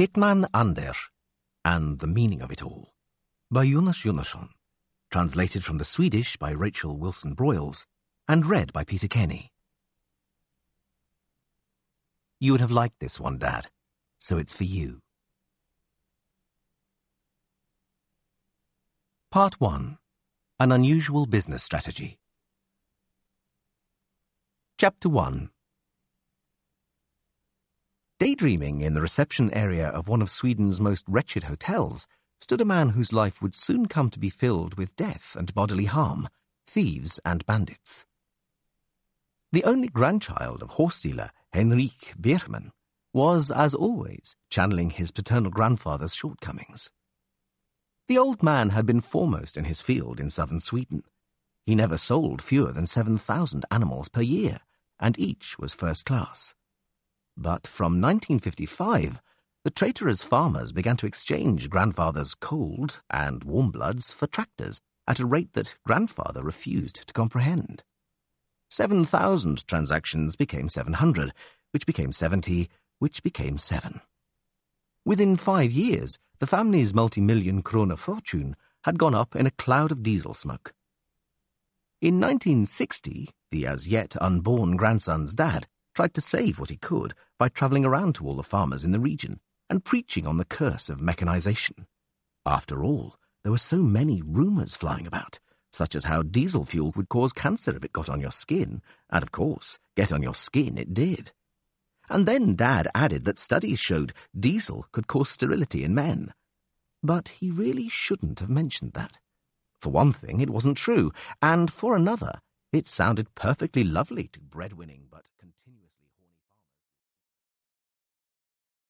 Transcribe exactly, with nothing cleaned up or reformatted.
Hitman Ander and the Meaning of It All by Jonas Jonasson, translated from the Swedish by Rachel Wilson Broyles and read by Peter Kenny. You would have liked this one, Dad, so it's for you. Part one. An Unusual Business Strategy. Chapter one. Daydreaming in the reception area of one of Sweden's most wretched hotels stood a man whose life would soon come to be filled with death and bodily harm, thieves and bandits. The only grandchild of horse dealer Henrik Bierman was, as always, channeling his paternal grandfather's shortcomings. The old man had been foremost in his field in southern Sweden. He never sold fewer than seven thousand animals per year, and each was first class. But from nineteen fifty-five, the traitorous farmers began to exchange grandfather's cold and warm bloods for tractors at a rate that grandfather refused to comprehend. Seven thousand transactions became seven hundred, which became seventy, which became seven. Within five years, the family's multi-million krona fortune had gone up in a cloud of diesel smoke. In nineteen sixty, the as-yet unborn grandson's dad tried to save what he could by travelling around to all the farmers in the region and preaching on the curse of mechanization. After all, there were so many rumours flying about, such as how diesel fuel would cause cancer if it got on your skin, and of course, get on your skin it did. And then Dad added that studies showed diesel could cause sterility in men. But he really shouldn't have mentioned that. For one thing, it wasn't true, and for another, it sounded perfectly lovely to breadwinning but continuing